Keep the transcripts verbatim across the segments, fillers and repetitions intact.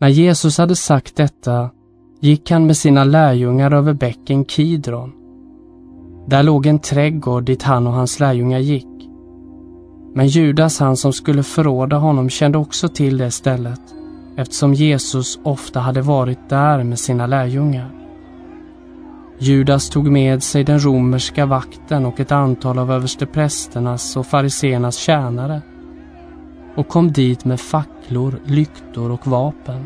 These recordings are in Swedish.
När Jesus hade sagt detta gick han med sina lärjungar över bäcken Kidron. Där låg en trädgård dit han och hans lärjungar gick. Men Judas, han som skulle förråda honom, kände också till det stället, eftersom Jesus ofta hade varit där med sina lärjungar. Judas tog med sig den romerska vakten och ett antal av översteprästernas och fariseernas tjänare och kom dit med facklor, lyktor och vapen.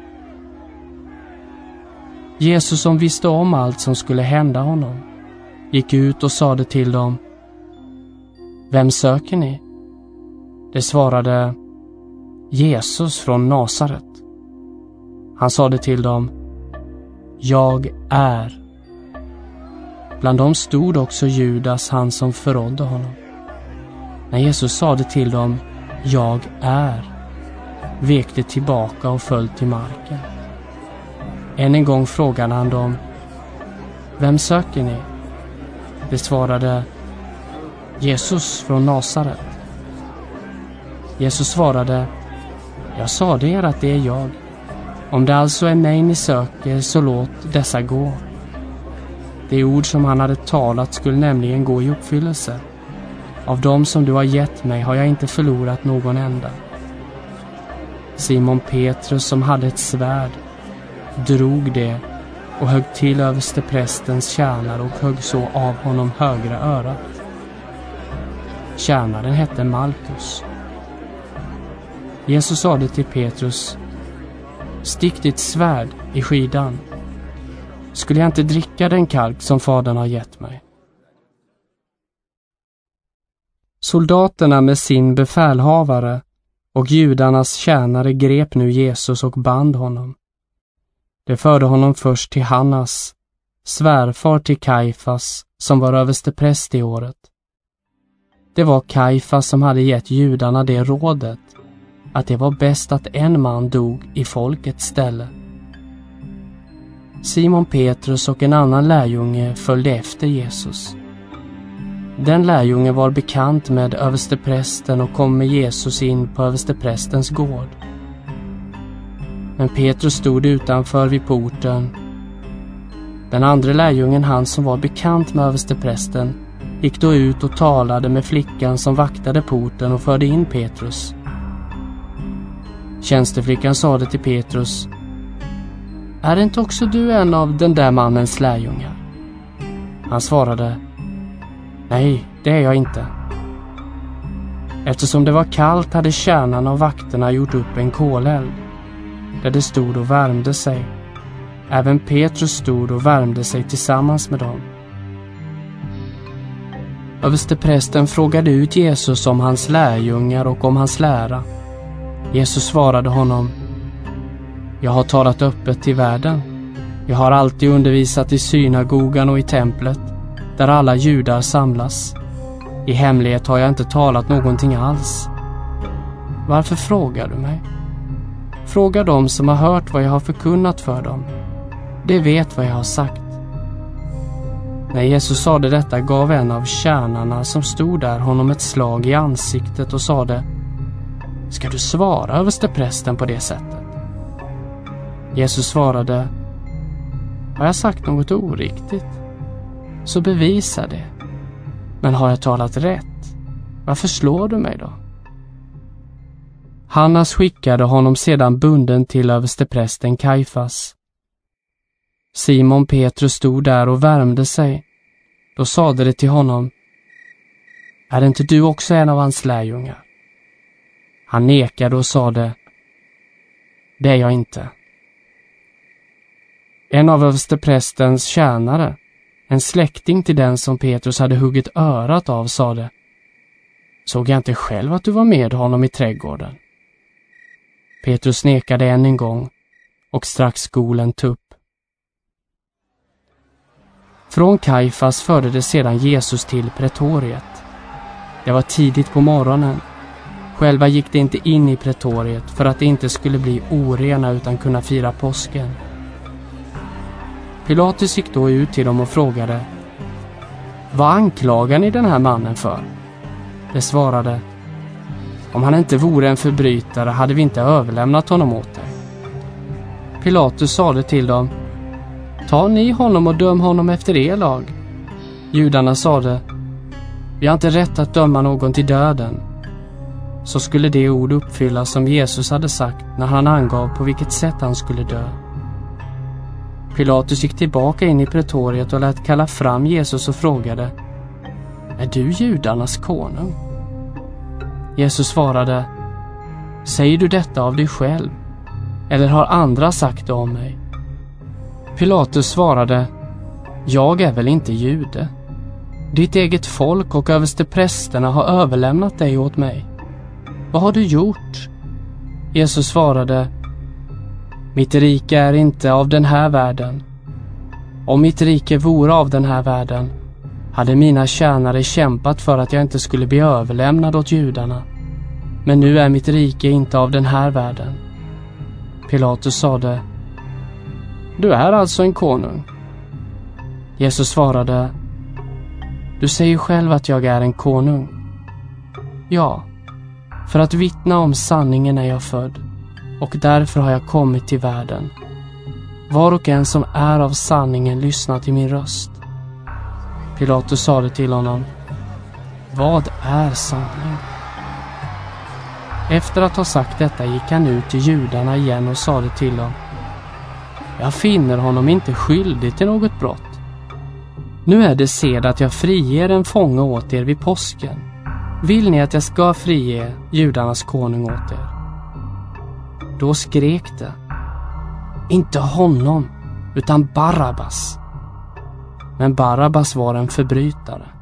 Jesus, som visste om allt som skulle hända honom, gick ut och sade till dem: Vem söker ni? Det svarade: Jesus från Nasaret. Han sade till dem: Jag är. Bland dem stod också Judas, han som förrådde honom. När Jesus sade till dem: Jag är, vek de tillbaka och föll till marken. Än en gång frågade han dem: Vem söker ni? Det svarade: Jesus från Nasaret. Jesus svarade: Jag sade er att det är jag. Om det alltså är mig ni söker, så låt dessa gå. Det ord som han hade talat skulle nämligen gå i uppfyllelse. Av dem som du har gett mig har jag inte förlorat någon enda. Simon Petrus, som hade ett svärd, drog det och högg till översteprästens tjänare och högg så av honom högra örat. Tjänaren hette Malkus. Jesus sade till Petrus: Stick ditt svärd i skidan. Skulle jag inte dricka den kalk som fadern har gett mig? Soldaterna med sin befälhavare och judarnas tjänare grep nu Jesus och band honom. De förde honom först till Hannas, svärfar till Kajfas, som var överstepräst i året. Det var Kajfas som hade gett judarna det rådet att det var bäst att en man dog i folkets ställe. Simon Petrus och en annan lärjunge följde efter Jesus. Den lärjungen var bekant med översteprästen och kom med Jesus in på översteprästens gård. Men Petrus stod utanför vid porten. Den andra lärjungen, han som var bekant med översteprästen, gick då ut och talade med flickan som vaktade porten och förde in Petrus. Tjänsteflickan sade till Petrus: Är inte också du en av den där mannens lärjungar? Han svarade: Nej, det är jag inte. Eftersom det var kallt hade tjänarna och vakterna gjort upp en koleld, där det stod och värmde sig. Även Petrus stod och värmde sig tillsammans med dem. Översteprästen frågade ut Jesus om hans lärjungar och om hans lära. Jesus svarade honom: Jag har talat öppet till världen. Jag har alltid undervisat i synagogan och i templet, där alla judar samlas. I hemlighet har jag inte talat någonting alls. Varför frågar du mig? Fråga dem som har hört vad jag har förkunnat för dem. De vet vad jag har sagt. När Jesus sade detta gav en av tjänarna som stod där honom ett slag i ansiktet och sade: Ska du svara översteprästen på det sättet? Jesus svarade: Har jag sagt något oriktigt, så bevisa det. Men har jag talat rätt, varför slår du mig då? Hannas skickade honom sedan bunden till översteprästen Kajfas. Simon Petrus stod där och värmde sig. Då sade det till honom: Är inte du också en av hans lärjungar? Han nekade och sade: Det är jag inte. En av översteprästens tjänare, en släkting till den som Petrus hade huggit örat av, sade: Såg jag inte själv att du var med honom i trädgården? Petrus nekade än en gång och strax skolen tupp. Från Kajfas förde det sedan Jesus till pretoriet. Det var tidigt på morgonen. Själva gick de inte in i pretoriet för att det inte skulle bli orena utan kunna fira påsken. Pilatus gick då ut till dem och frågade: Vad anklagar ni den här mannen för? De svarade: Om han inte vore en förbrytare hade vi inte överlämnat honom åt dig. Pilatus sade till dem: Ta ni honom och döm honom efter er lag. Judarna sade: Vi har inte rätt att döma någon till döden. Så skulle det ord uppfyllas som Jesus hade sagt när han angav på vilket sätt han skulle dö. Pilatus gick tillbaka in i pretoriet och lät kalla fram Jesus och frågade: Är du judarnas konung? Jesus svarade: Säger du detta av dig själv, eller har andra sagt det om mig? Pilatus svarade: Jag är väl inte jude. Ditt eget folk och översteprästerna har överlämnat dig åt mig. Vad har du gjort? Jesus svarade: Mitt rike är inte av den här världen. Om mitt rike vore av den här världen, hade mina tjänare kämpat för att jag inte skulle bli överlämnad åt judarna. Men nu är mitt rike inte av den här världen. Pilatus sade: Du är alltså en konung. Jesus svarade: Du säger själv att jag är en konung. Ja, för att vittna om sanningen är jag född, och därför har jag kommit till världen. Var och en som är av sanningen lyssnar till min röst. Pilatus sade till honom: Vad är sanning? Efter att ha sagt detta gick han ut till judarna igen och sade till dem: Jag finner honom inte skyldig till något brott. Nu är det sed att jag friger en fånge åt er vid påsken. Vill ni att jag ska frige judarnas konung åt er? Då skrek det: Inte honom, utan Barabbas. Men Barabbas var en förbrytare.